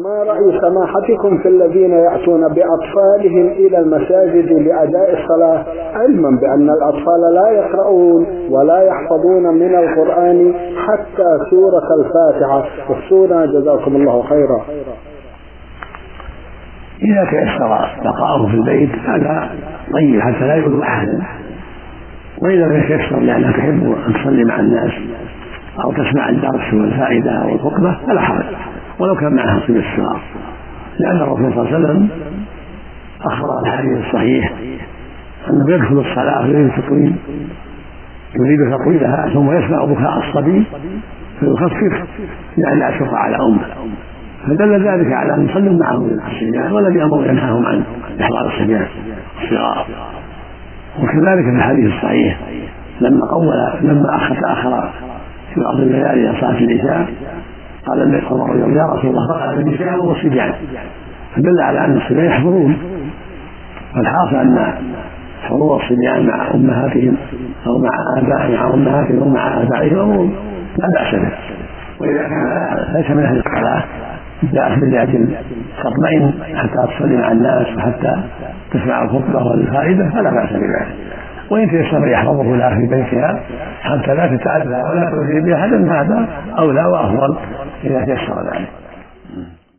ما رأي سماحتكم في الذين يأتون بأطفالهم إلى المساجد لأداء الصلاة، علما بأن الأطفال لا يقرؤون ولا يحفظون من القرآن حتى سورة الفاتحة؟ والسورة جزاكم الله خيرا. إذا تيسر بقاؤه في البيت هذا طيب حتى لا يؤذوا أحدا، وإذا لم يتيسر لأنك تحب أن تصلي مع الناس أو تسمع الدرس والفائدة والخطبة فلا حرج، ولو كان معها صبي الصغار، لأن الرسول صلى الله عليه وسلم أخبر الحديث الصحيح أنه يدخل الصلاة يريد تطويلها ثم يسمع بكاء الصبي فيخفف لأن لا يشق على أمه، فدل ذلك على أن يصلوا معهم الصبيان ولم يأمر ينهاهم عن إحضار الصبيان الصغار. وكذلك في الحديث الصحيح لما تأخر في بعض الليالي صلاة العشاء قال النبي صلى الله عليه وسلم: يا رسول الله فقد النساء والصبيان، فدل على أن الصبيان يحضرون، والحاصل أن حضور الصبيان مع أمهاتهم أو مع أمهاتهم أو مع آبائهم أمور لا بأس به، وإذا كان ليس من أهل الصلاة جاءت بالله تطمئن حتى تصلي مع الناس وحتى تسمع الخطبة والفائدة فلا بأس بذلك، وإن تيسر يحفظه لها في بيتها حتى لا تتأذى ولا تؤذي بأحد فهذا أولى وأفضل إذا تيسر ذلك.